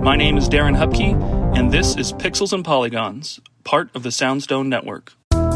My name is Darren Hupke, and this is Pixels and Polygons, part of the Soundstone Network.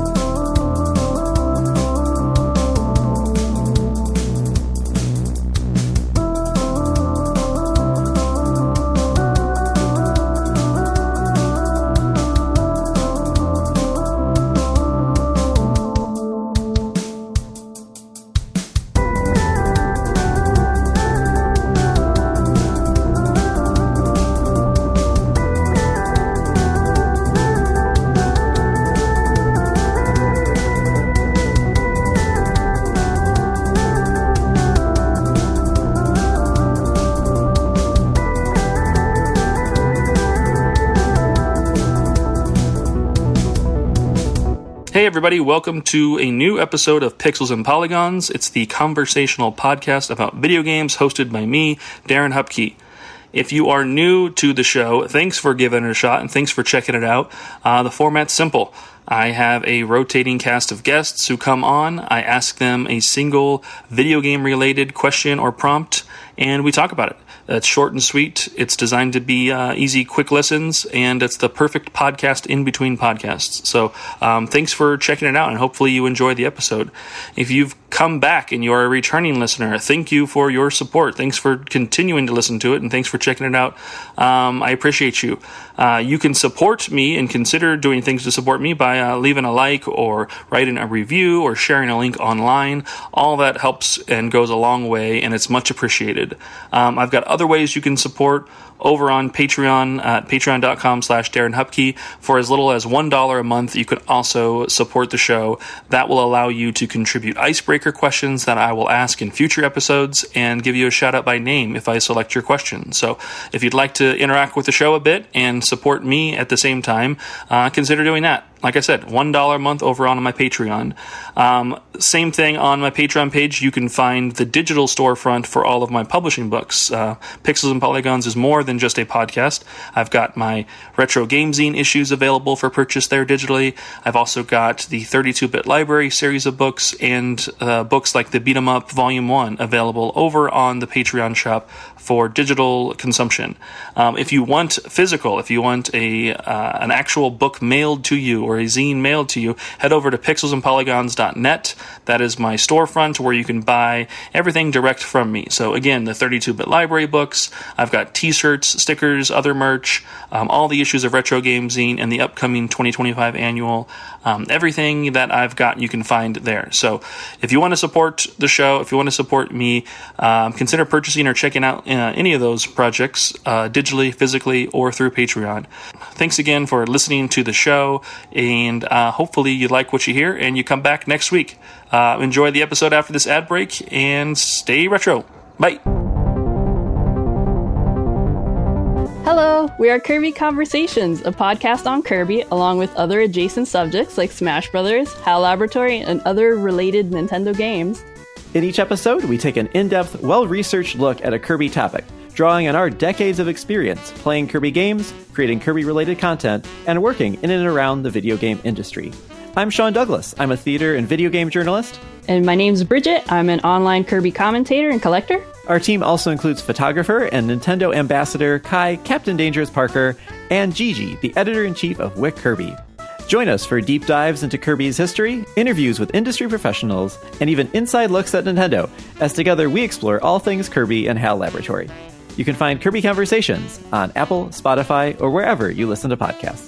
Hey everybody, welcome to a new episode of Pixels and Polygons. It's the conversational podcast about video games hosted by me, Darren Hupke. If you are new to the show, thanks for giving it a shot and thanks for checking it out. The format's simple. I have a rotating cast of guests who come on. I ask them a single video game related question or prompt, and we talk about it. It's short and sweet. It's designed to be easy, quick listens, and it's the perfect podcast in between podcasts. So thanks for checking it out, and hopefully you enjoy the episode. If you've come back and you're a returning listener, thank you for your support. Thanks for continuing to listen to it, and thanks for checking it out. I appreciate you. You can support me and consider doing things to support me by leaving a like or writing a review or sharing a link online. All that helps and goes a long way, and it's much appreciated. I've got other ways you can support over on Patreon at patreon.com/Darren Hupke. For as little as $1 a month, you can also support the show. That will allow you to contribute icebreaker questions that I will ask in future episodes and give you a shout out by name if I select your question. So if you'd like to interact with the show a bit and support me at the same time, consider doing that. Like I said, $1 a month over on my Patreon. Same thing on my Patreon page. You can find the digital storefront for all of my publishing books. Pixels and Polygons is more than just a podcast. I've got my Retro Game Zine issues available for purchase there digitally. I've also got the 32-bit library series of books and books like the Beat 'em Up Volume 1 available over on the Patreon shop for digital consumption. If you want physical, if you want an actual book mailed to you or a zine mailed to you, head over to pixelsandpolygons.net. That is my storefront where you can buy everything direct from me. So again, the 32-bit library books, I've got t-shirts, stickers, other merch, all the issues of Retro Game Zine and the upcoming 2025 annual. Everything that I've got you can find there. So if you want to support the show, if you want to support me, consider purchasing or checking out any of those projects digitally, physically, or through Patreon. Thanks again for listening to the show, and hopefully you like what you hear and you come back next week. Enjoy the episode after this ad break and stay retro. Bye. Hello, we are Kirby Conversations, a podcast on Kirby, along with other adjacent subjects like Smash Brothers, HAL Laboratory, and other related Nintendo games. In each episode, we take an in-depth, well-researched look at a Kirby topic, drawing on our decades of experience playing Kirby games, creating Kirby-related content, and working in and around the video game industry. I'm Sean Douglas. I'm a theater and video game journalist. And my name's Bridget. I'm an online Kirby commentator and collector. Our team also includes photographer and Nintendo ambassador Kai Captain Dangerous Parker and Gigi, the editor-in-chief of Wick Kirby. Join us for deep dives into Kirby's history, interviews with industry professionals, and even inside looks at Nintendo, as together we explore all things Kirby and HAL Laboratory. You can find Kirby Conversations on Apple, Spotify, or wherever you listen to podcasts.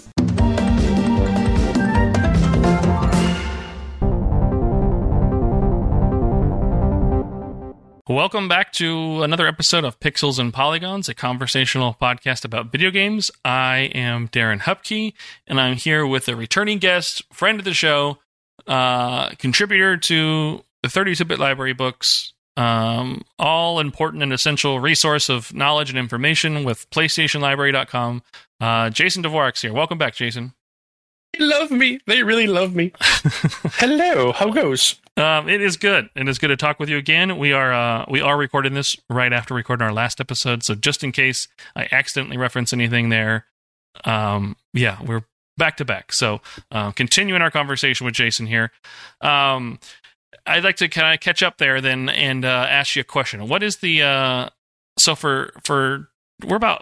Welcome back to another episode of Pixels and Polygons, a conversational podcast about video games. I am Darren Hupke, and I'm here with a returning guest, friend of the show, contributor to the 32-bit library books, all important and essential resource of knowledge and information with PlayStationLibrary.com. Jason Dvorak's here. Welcome back, Jason. They love me. They really love me. Hello. How goes? It is good. It is good to talk with you again. We are recording this right after recording our last episode, so just in case I accidentally reference anything there, we're back to back. So continuing our conversation with Jason here. I'd like to kind of catch up there then and ask you a question. What is the so for we're about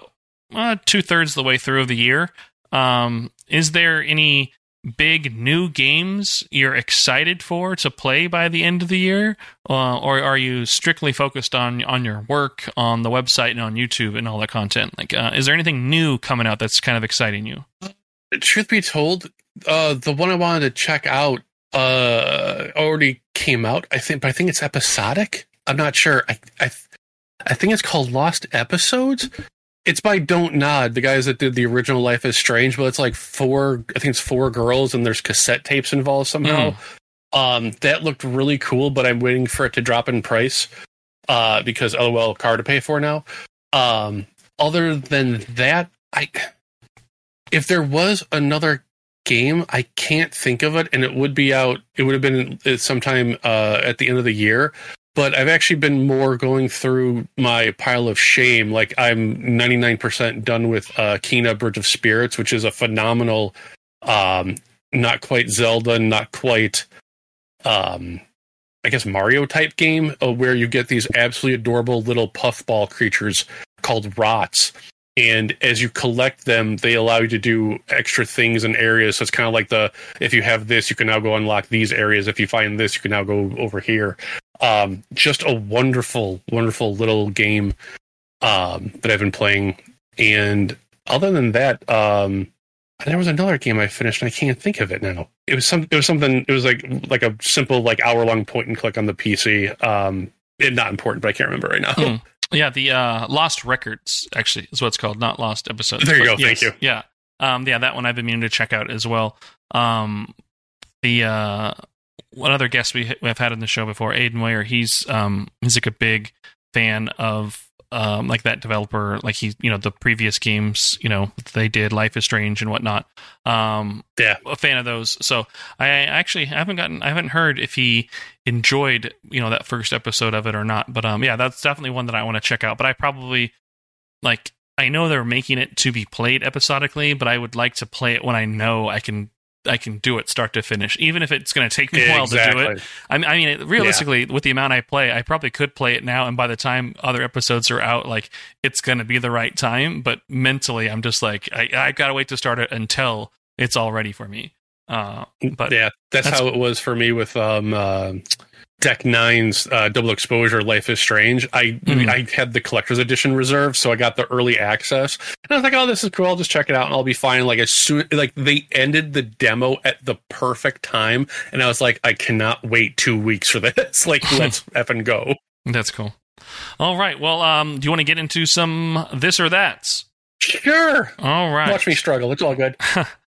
2/3 the way through of the year. Is there any big new games you're excited for to play by the end of the year, or are you strictly focused on your work on the website and on YouTube and all that content? Like, is there anything new coming out that's kind of exciting you? Truth be told, the one I wanted to check out already came out. I think it's episodic. I'm not sure. I think it's called Lost Episodes. It's by Don't Nod, the guys that did the original Life is Strange, but it's like 4 girls and there's cassette tapes involved somehow. That looked really cool, but I'm waiting for it to drop in price because LOL car to pay for now. Other than that, if there was another game, I can't think of it, and it would have been sometime at the end of the year. But I've actually been more going through my pile of shame. Like, I'm 99% done with Kena Bridge of Spirits, which is a phenomenal, not quite Zelda, not quite, I guess, Mario-type game where you get these absolutely adorable little puffball creatures called rots. And as you collect them, they allow you to do extra things in areas. So it's kind of like if you have this, you can now go unlock these areas. If you find this, you can now go over here. Just a wonderful, wonderful little game that I've been playing. And other than that, there was another game I finished, and I can't think of it now. It was something. It was like a simple hour-long point and click on the PC. Not important, but I can't remember right now. Yeah, the Lost Records, actually, is what it's called, not Lost Episodes. There you go, yes, thank you. Yeah. That one I've been meaning to check out as well. One other guest we've had on the show before, Aiden Weyer, he's like a big fan of like that developer, like the previous games, they did, Life is Strange and whatnot. A fan of those. So I actually haven't heard if he enjoyed, that first episode of it or not. But that's definitely one that I want to check out. But I probably I know they're making it to be played episodically, but I would like to play it when I know I can do it start to finish, even if it's going to take me a while to do it. I mean, realistically, with the amount I play, I probably could play it now, and by the time other episodes are out, it's going to be the right time. But mentally, I'm just I got to wait to start it until it's all ready for me. But yeah, that's how it was for me with Deck 9's Double Exposure Life is Strange. I had the collector's edition reserved, so I got the early access. And I was like, oh, this is cool. I'll just check it out and I'll be fine. As soon they ended the demo at the perfect time, and I was like, I cannot wait 2 weeks for this. Let's effing go. That's cool. All right. Well, do you want to get into some this or that's? Sure. All right. Watch me struggle. It's all good.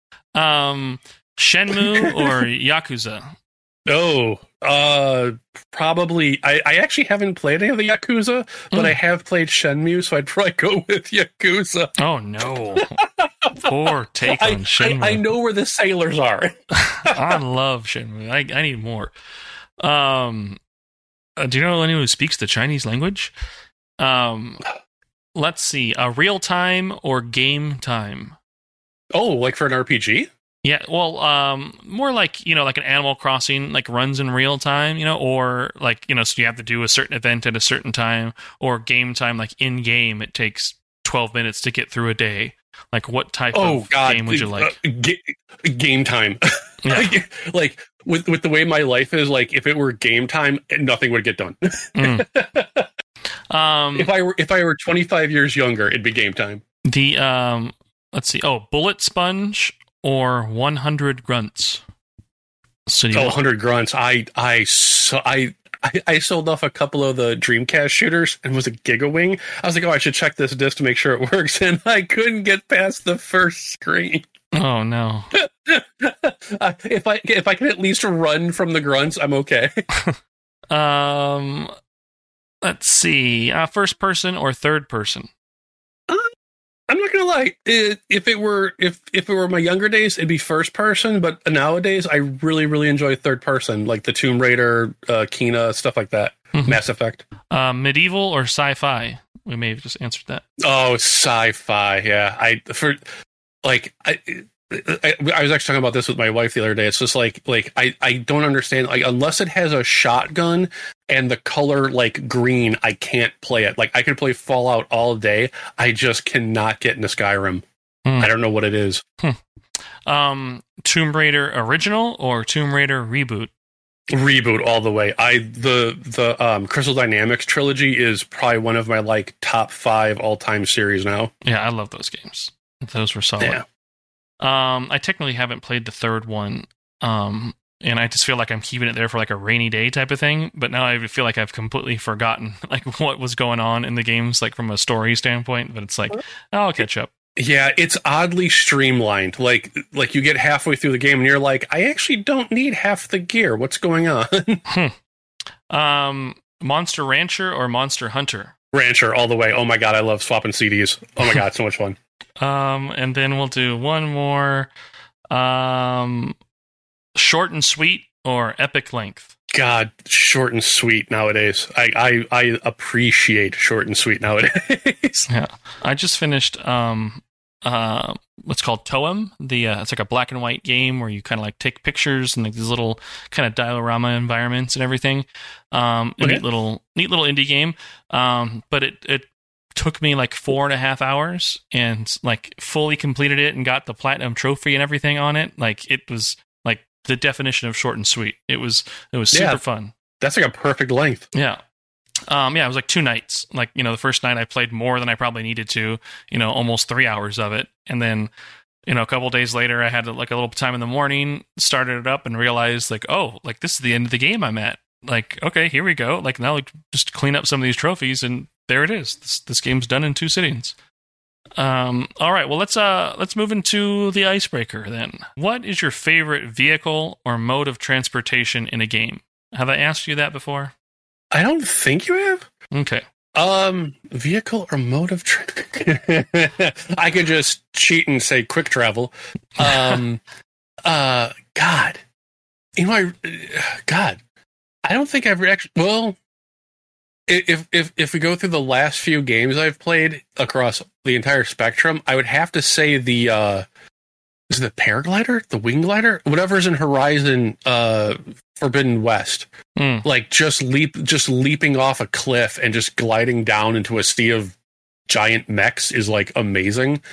Shenmue or Yakuza? Oh, probably. I actually haven't played any of the Yakuza, but I have played Shenmue, so I'd probably go with Yakuza. Oh, no. Poor take on Shenmue. I know where the sailors are. I love Shenmue. I need more. Do you know anyone who speaks the Chinese language? Let's see. Real time or game time? Oh, for an RPG? Yeah, well, more like an Animal Crossing, runs in real time, or so you have to do a certain event at a certain time, or game time, in game, it takes 12 minutes to get through a day. What type of game would you like? Game time. Yeah. With the way my life is, if it were game time, nothing would get done. If I were 25 years younger, it'd be game time. Let's see. Oh, Bullet Sponge or 100 Grunts? 100 Grunts. I sold off a couple of the Dreamcast shooters and was a Gigawing. I was like, I should check this disc to make sure it works, and I couldn't get past the first screen. Oh no! If I can at least run from the grunts, I'm okay. Let's see. First person or third person? I'm not gonna lie. If it were my younger days, it'd be first person. But nowadays, I really, really enjoy third person, like the Tomb Raider, Kena, stuff like that. Mm-hmm. Mass Effect. Medieval or sci-fi? We may have just answered that. Oh, sci-fi. Yeah, I was actually talking about this with my wife the other day. It's just like I don't understand, like, unless it has a shotgun and the color like green, I can't play it. Like, I could play Fallout all day. I just cannot get into Skyrim. I don't know what it is. Tomb Raider original or Tomb Raider reboot? Reboot all the way. The Crystal Dynamics trilogy is probably one of my like top 5 all-time series now. Yeah, I love those games. Those were solid. Yeah. I technically haven't played the third one, and I just feel like I'm keeping it there for like a rainy day type of thing. But now I feel like I've completely forgotten like what was going on in the games, like from a story standpoint. But it's like, I'll catch up. Yeah, it's oddly streamlined. Like you get halfway through the game and you're like, I actually don't need half the gear. What's going on? Monster Rancher or Monster Hunter? Rancher all the way. Oh my god, I love swapping CDs. Oh my god, so much fun. And then we'll do one more. Short and sweet or epic length? God, short and sweet nowadays. I appreciate short and sweet nowadays. Yeah, I just finished what's called Toem. It's like a black and white game where you kind of like take pictures and like these little kind of diorama environments and everything. A neat little indie game. But it took me like 4.5 hours and like fully completed it and got the platinum trophy and everything on it. Like, it was like the definition of short and sweet. It was super fun. That's like a perfect length. Yeah. It was like 2 nights. Like, the first night I played more than I probably needed to, almost 3 hours of it. And then, a couple days later I had like a little time in the morning, started it up and realized like, oh, like this is the end of the game I'm at. Like, okay, here we go. Like, now just clean up some of these trophies and there it is. This game's done in 2 sittings. All right, well, let's move into the icebreaker then. What is your favorite vehicle or mode of transportation in a game? Have I asked you that before? I don't think you have. Okay. Vehicle or mode of I could just cheat and say quick travel. God. God. I don't think I've actually. Well, if we go through the last few games I've played across the entire spectrum, I would have to say the is it the paraglider, the wing glider, whatever's in Horizon Forbidden West. Like just leaping off a cliff and just gliding down into a sea of giant mechs is like amazing.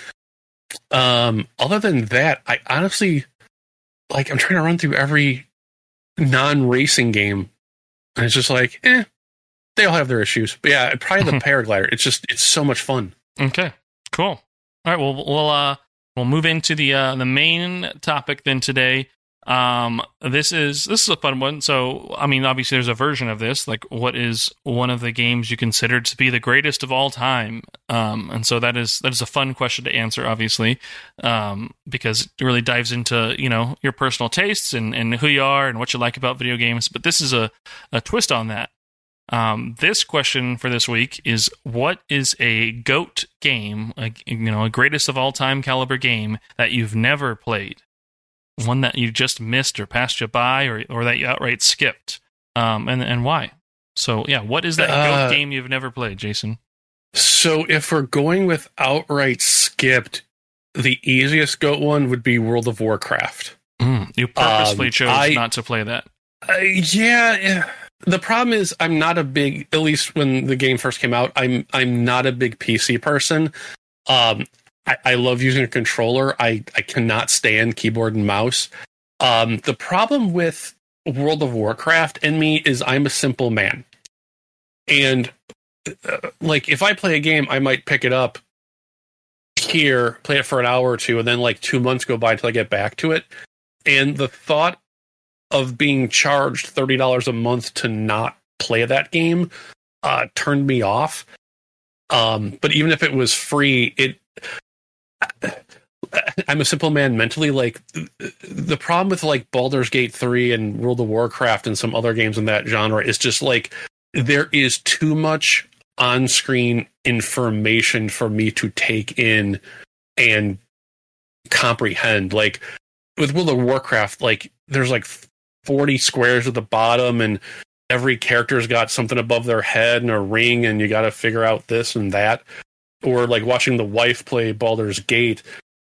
Other than that, I honestly like I'm trying to run through every non-racing game. And it's just like, they all have their issues. But yeah, probably the paraglider. It's so much fun. Okay, cool. All right, well, we'll move into the main topic then today. This is a fun one. So, I mean, obviously there's a version of this. Like, what is one of the games you consider to be the greatest of all time? And so that is a fun question to answer, obviously, because it really dives into, your personal tastes and who you are and what you like about video games. But this is a twist on that. This question for this week is, what is a GOAT game, a greatest of all time caliber game that you've never played? One that you just missed or passed you by or that you outright skipped, and why? So, yeah, what is that GOAT game you've never played, Jason? So if we're going with outright skipped, the easiest GOAT one would be World of Warcraft. You purposely chose not to play that. Yeah. The problem is I'm not a big, at least when the game first came out, I'm not a big PC person. I love using a controller. I cannot stand keyboard and mouse. The problem with World of Warcraft and me is I'm a simple man. And like if I play a game, I might pick it up here, play it for an hour or two, and then like 2 months go by until I get back to it. And the thought of being charged $30 a month to not play that game turned me off. But even if it was free, I'm a simple man mentally. Like the problem with like Baldur's Gate 3 and World of Warcraft and some other games in that genre is just like there is too much on-screen information for me to take in and comprehend. Like with World of Warcraft, like there's like 40 squares at the bottom and every character's got something above their head and a ring and you got to figure out this and that. Or like watching the wife play Baldur's Gate,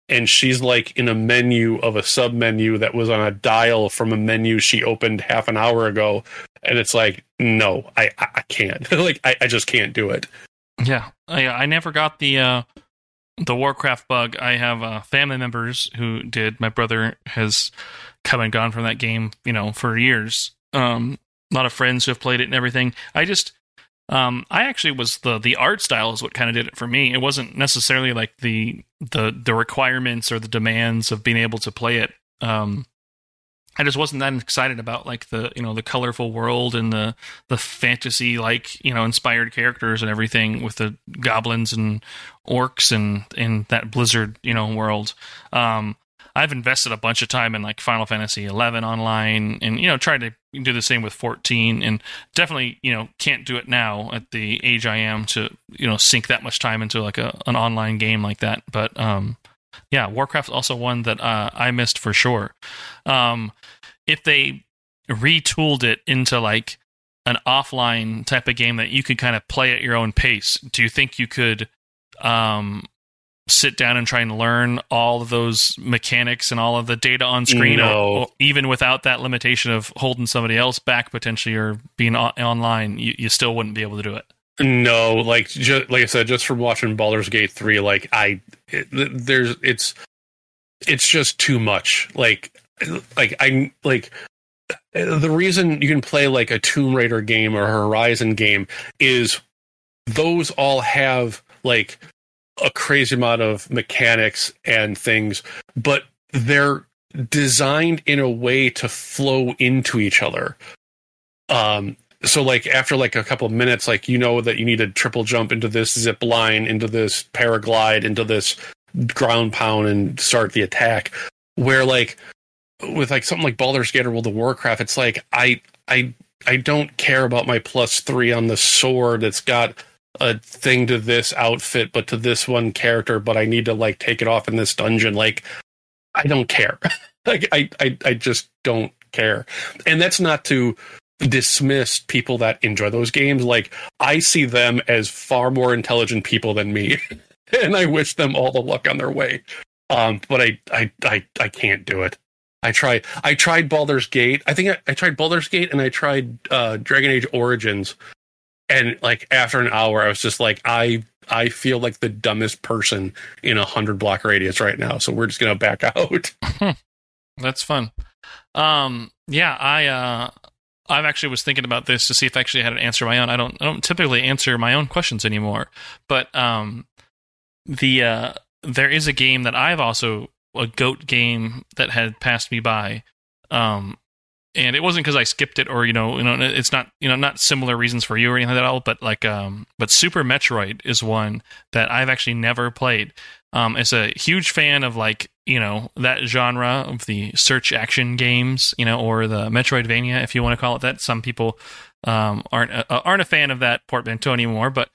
and she's like in a menu of a sub menu that was on a dial from a menu she opened half an hour ago, and it's like, no, I can't. Like I just can't do it. Yeah, I never got the Warcraft bug. I have family members who did. My brother has come and gone from that game, for years. A lot of friends who have played it and everything. I actually was the art style is what kind of did it for me. It wasn't necessarily like the requirements or the demands of being able to play it. I just wasn't that excited about like the colorful world and the fantasy inspired characters and everything with the goblins and orcs and in that Blizzard world. I've invested a bunch of time in like Final Fantasy 11 online and tried to do the same with 14 and definitely can't do it now at the age I am to sink that much time into like an online game like that. But yeah, Warcraft's also one that I missed for sure. If they retooled it into like an offline type of game that you could kind of play at your own pace, do you think you could sit down and try and learn all of those mechanics and all of the data on screen? No. Or even without that limitation of holding somebody else back potentially or being online, you still wouldn't be able to do it? No, like I said, just from watching Baldur's Gate 3, like it's just too much. The reason you can play like a Tomb Raider game or a Horizon game is those all have like a crazy amount of mechanics and things, but they're designed in a way to flow into each other. So like after like a couple of minutes, like that you need to triple jump into this zip line, into this paraglide, into this ground pound and start the attack. Where like with like something like Baldur's Gate or World of Warcraft, it's like I don't care about my +3 on the sword. It's got a thing to this outfit, but to this one character, but I need to like take it off in this dungeon. Like I don't care. Like I just don't care. And that's not to dismiss people that enjoy those games. Like I see them as far more intelligent people than me, and I wish them all the luck on their way. But I can't do it. I tried Baldur's Gate. I think I tried Baldur's Gate and I tried Dragon Age Origins, and like after an hour, I was just like, I feel like the dumbest person in a 100-block radius right now. So we're just gonna back out. That's fun. Yeah, I've actually was thinking about this to see if I actually had an answer of my own. I don't typically answer my own questions anymore, but there is a game that I've also a GOAT game that had passed me by, and it wasn't because I skipped it or it's not not similar reasons for you or anything like that at all. But like but Super Metroid is one that I've actually never played. As a huge fan of like that genre of the search action games, or the Metroidvania, if you want to call it that. Some people aren't a fan of that portmanteau anymore, but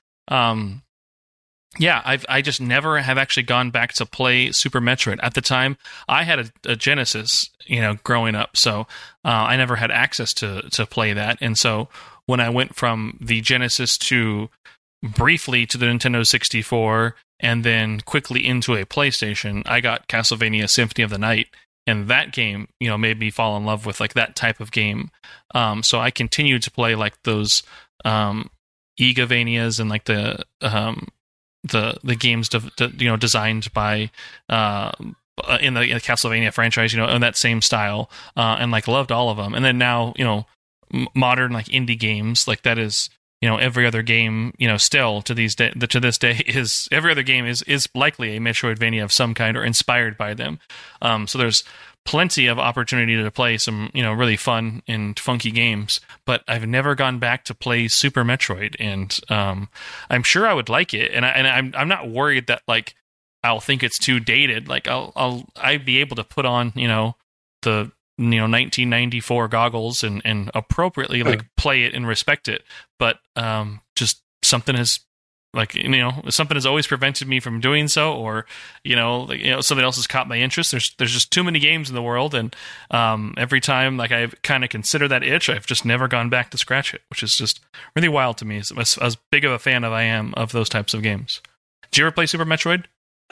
yeah, I just never have actually gone back to play Super Metroid. At the time, I had a Genesis, growing up, so I never had access to play that. And so when I went from the Genesis to briefly to the Nintendo 64 and then quickly into a PlayStation, I got Castlevania Symphony of the Night, and that game, made me fall in love with like that type of game. So I continued to play like those Igavanias and like the games designed by in the Castlevania franchise, in that same style, and like loved all of them. And then now, modern like indie games, like that is every other game, still to this day is every other game is likely a Metroidvania of some kind or inspired by them. So there's plenty of opportunity to play some, really fun and funky games, but I've never gone back to play Super Metroid, and I'm sure I would like it, and I'm not worried that like I'll think it's too dated. Like I'd be able to put on, the 1994 goggles and appropriately like play it and respect it, but just something has something has always prevented me from doing so, or something else has caught my interest. There's just too many games in the world, and every time like I kind of consider that itch, I've just never gone back to scratch it, which is just really wild to me. As big of a fan I am of those types of games. Did you ever play Super Metroid?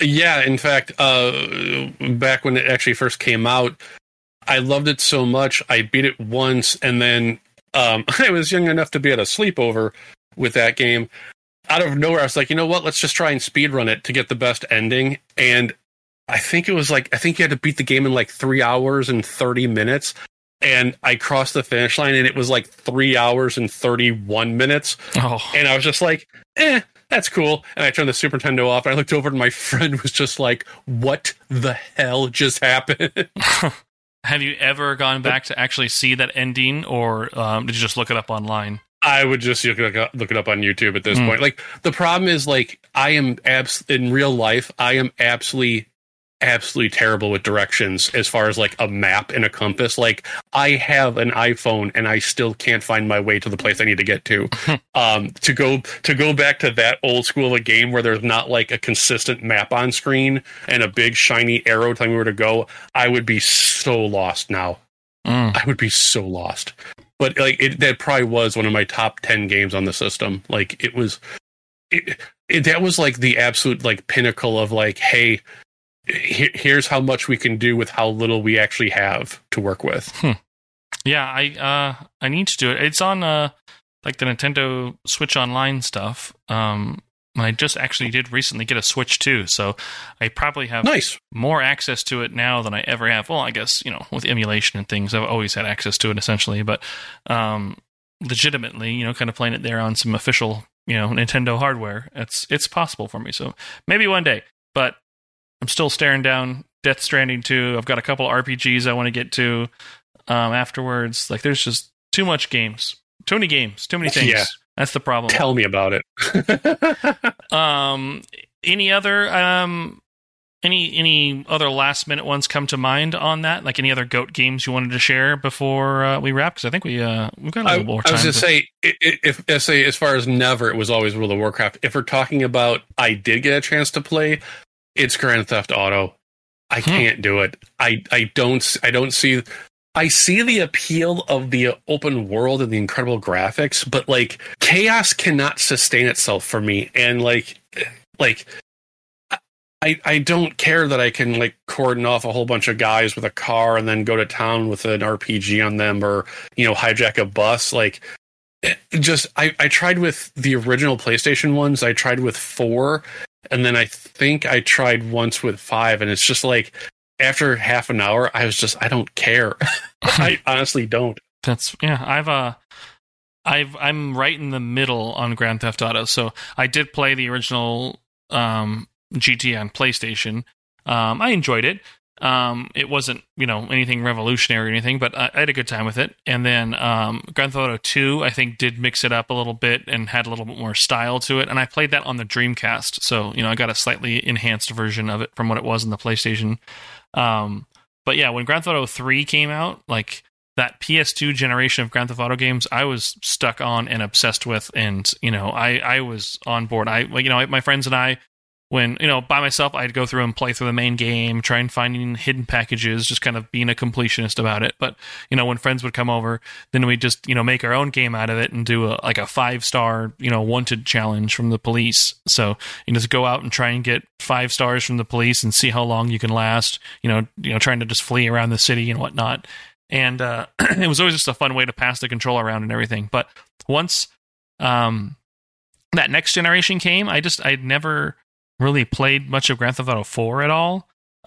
Yeah, in fact, back when it actually first came out, I loved it so much. I beat it once, and then I was young enough to be at a sleepover with that game. Out of nowhere, I was like, you know what? Let's just try and speedrun it to get the best ending. And I think you had to beat the game in like 3 hours and 30 minutes. And I crossed the finish line, and it was like 3 hours and 31 minutes. Oh. And I was just like, that's cool. And I turned the Super Nintendo off, and I looked over, and my friend was just like, what the hell just happened? Have you ever gone back to actually see that ending, or did you just look it up online? I would just look it up on YouTube at this point. Like, the problem is, like, in real life, I am absolutely terrible with directions as far as like a map and a compass. Like, I have an iPhone and I still can't find my way to the place I need to get to. To go back to that old school of a game where there's not like a consistent map on screen and a big shiny arrow telling me where to go, I would be so lost now. I would be so lost. But like that probably was one of my top 10 games on the system. Like, that was like the absolute like pinnacle of like, hey, here's how much we can do with how little we actually have to work with. Yeah, I need to do it. It's on like the Nintendo Switch Online stuff. I just actually did recently get a Switch too, so I probably have more access to it now than I ever have. Well, I guess, with emulation and things, I've always had access to it essentially, but legitimately, kind of playing it there on some official, Nintendo hardware, it's possible for me. So maybe one day, but I'm still staring down Death Stranding 2. I've got a couple RPGs I want to get to afterwards. Like, there's just too much games. Too many games. Too many things. Yeah. That's the problem. Tell me about it. Any other last minute ones come to mind on that? Like, any other GOAT games you wanted to share before we wrap? Because I think we've got a little more time. I was going to say, as far as never, it was always World of Warcraft. If we're talking about I did get a chance to play, it's Grand Theft Auto. I can't do it. I don't see. I see the appeal of the open world and the incredible graphics, but like, chaos cannot sustain itself for me. And like I don't care that I can like cordon off a whole bunch of guys with a car and then go to town with an RPG on them, or hijack a bus. Like, I tried with the original PlayStation ones. I tried with 4. And then I think I tried once with 5, and it's just like, after half an hour, I don't care. I honestly don't. I'm right in the middle on Grand Theft Auto. So I did play the original GTA on PlayStation. I enjoyed it. It wasn't, anything revolutionary or anything, but I had a good time with it. And then Grand Theft Auto 2, I think, did mix it up a little bit and had a little bit more style to it. And I played that on the Dreamcast, so I got a slightly enhanced version of it from what it was in the PlayStation. But yeah, when Grand Theft Auto 3 came out, like, that PS2 generation of Grand Theft Auto games, I was stuck on and obsessed with, and I was on board. My friends and I, when, by myself, I'd go through and play through the main game, try and finding hidden packages, just kind of being a completionist about it. But, when friends would come over, then we'd just, make our own game out of it and do a 5-star, wanted challenge from the police. So, just go out and try and get 5 stars from the police and see how long you can last, trying to just flee around the city and whatnot. And it was always just a fun way to pass the controller around and everything. But once that next generation came, I'd never really played much of Grand Theft Auto 4 at all.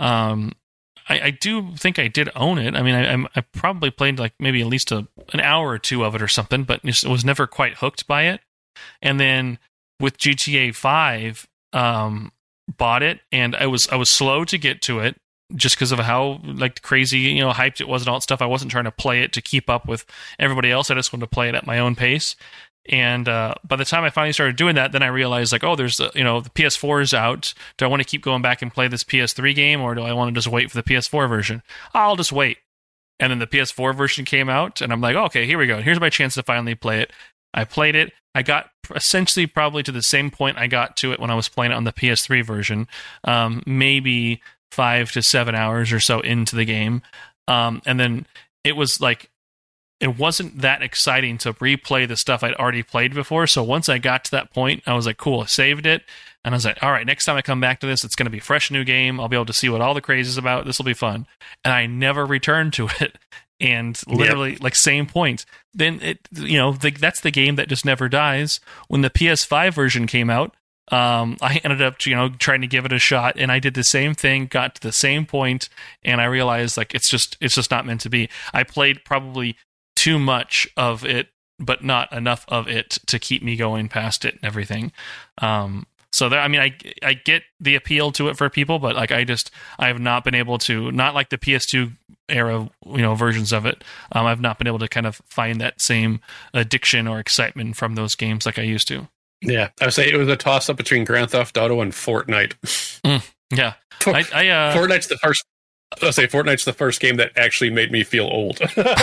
I do think I did own it. I mean, I probably played like maybe at least an hour or 2 of it or something, but just was never quite hooked by it. And then with GTA 5, bought it, and I was slow to get to it just because of how like crazy, hyped it was and all that stuff. I wasn't trying to play it to keep up with everybody else. I just wanted to play it at my own pace. And by the time I finally started doing that, then I realized like, oh, there's the PS4 is out. Do I want to keep going back and play this PS3 game, or do I want to just wait for the PS4 version? I'll just wait. And then the PS4 version came out, and I'm like, oh, okay, here we go. Here's my chance to finally play it. I played it. I got essentially probably to the same point I got to it when I was playing it on the PS3 version, maybe 5 to 7 hours or so into the game. And then it was like, it wasn't that exciting to replay the stuff I'd already played before. So once I got to that point, I was like, cool, I saved it. And I was like, all right, next time I come back to this, it's going to be a fresh new game. I'll be able to see what all the craze is about. This will be fun. And I never returned to it. And literally, like, same point. Then, that's the game that just never dies. When the PS5 version came out, I ended up, trying to give it a shot, and I did the same thing, got to the same point, and I realized, like, it's just not meant to be. I played probably too much of it, but not enough of it to keep me going past it and everything. So there, I mean, I get the appeal to it for people, but like I have not been able to, not like the PS2 era, versions of it. I've not been able to kind of find that same addiction or excitement from those games like I used to. Yeah, I would say it was a toss up between Grand Theft Auto and Fortnite. Yeah, Fortnite's the first. I'll say Fortnite's the first game that actually made me feel old.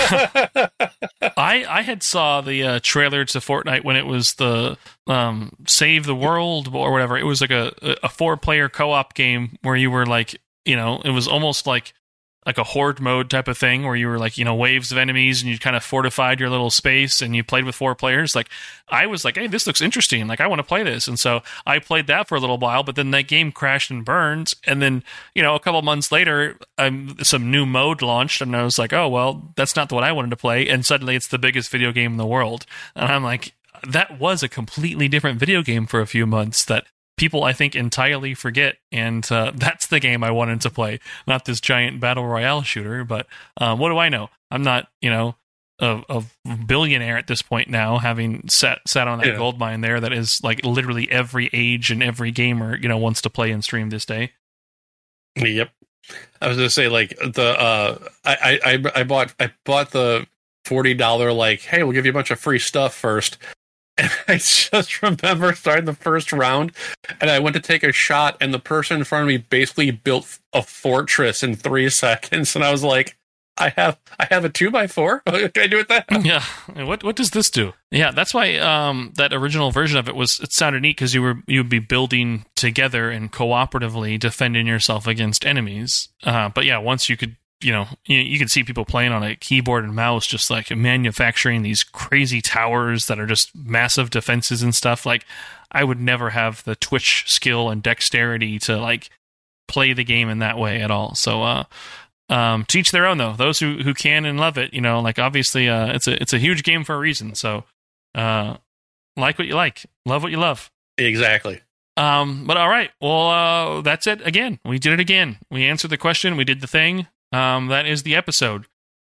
I had saw the trailer to Fortnite when it was the Save the World or whatever. It was like a 4-player co-op game where you were like, it was almost like a horde mode type of thing where you were like, waves of enemies and you kind of fortified your little space and you played with 4 players. Like, I was like, hey, this looks interesting. Like, I want to play this. And so I played that for a little while, but then that game crashed and burned. And then, a couple months later, some new mode launched and I was like, oh, well, that's not what I wanted to play. And suddenly it's the biggest video game in the world. And I'm like, that was a completely different video game for a few months that people, I think, entirely forget, and that's the game I wanted to play, not this giant battle royale shooter. But what do I know? I'm not, a billionaire at this point now, having sat on that gold mine there that is like literally every age and every gamer, wants to play and stream this day. Yep. I was gonna say, like, the I bought the $40 like, hey, we'll give you a bunch of free stuff first. And I just remember starting the first round, and I went to take a shot, and the person in front of me basically built a fortress in 3 seconds, and I was like, I have a 2x4. Can I do it that? Yeah. What does this do? Yeah, that's why that original version of it sounded neat, because you'd be building together and cooperatively defending yourself against enemies. But yeah, once you could. You can see people playing on a keyboard and mouse, just like manufacturing these crazy towers that are just massive defenses and stuff. Like, I would never have the twitch skill and dexterity to like play the game in that way at all. So, to each their own, though. Those who can and love it, like obviously, it's a huge game for a reason. So, like what you like, love what you love. Exactly. But all right, well, that's it. Again, we did it again. We answered the question. We did the thing. That is the episode.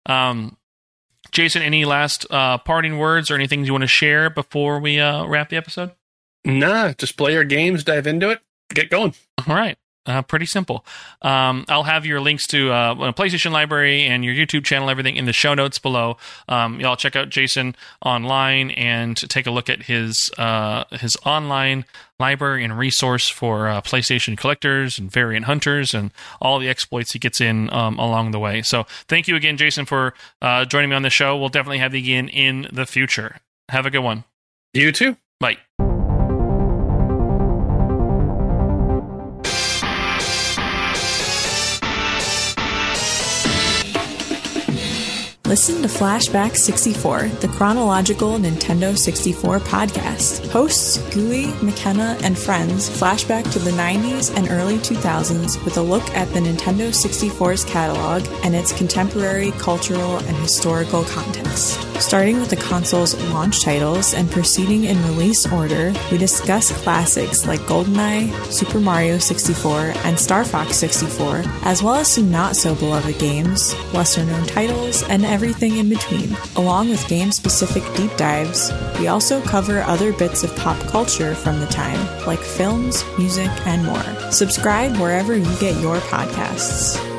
Jason, any last parting words or anything you want to share before we wrap the episode? Nah, just play your games, dive into it, get going. All right. Pretty simple. I'll have your links to PlayStation Library and your YouTube channel, everything in the show notes below. Y'all check out Jason online and take a look at his online library and resource for PlayStation collectors and variant hunters and all the exploits he gets in along the way. So thank you again, Jason, for joining me on the show. We'll definitely have you again in the future. Have a good one. You too. Bye. Listen to Flashback 64, the chronological Nintendo 64 podcast. Hosts Gooey, McKenna, and friends flashback to the 90s and early 2000s with a look at the Nintendo 64's catalog and its contemporary cultural and historical context. Starting with the console's launch titles and proceeding in release order, we discuss classics like GoldenEye, Super Mario 64, and Star Fox 64, as well as some not-so-beloved games, lesser-known titles, and everything in between. Along with game-specific deep dives, we also cover other bits of pop culture from the time, like films, music, and more. Subscribe wherever you get your podcasts.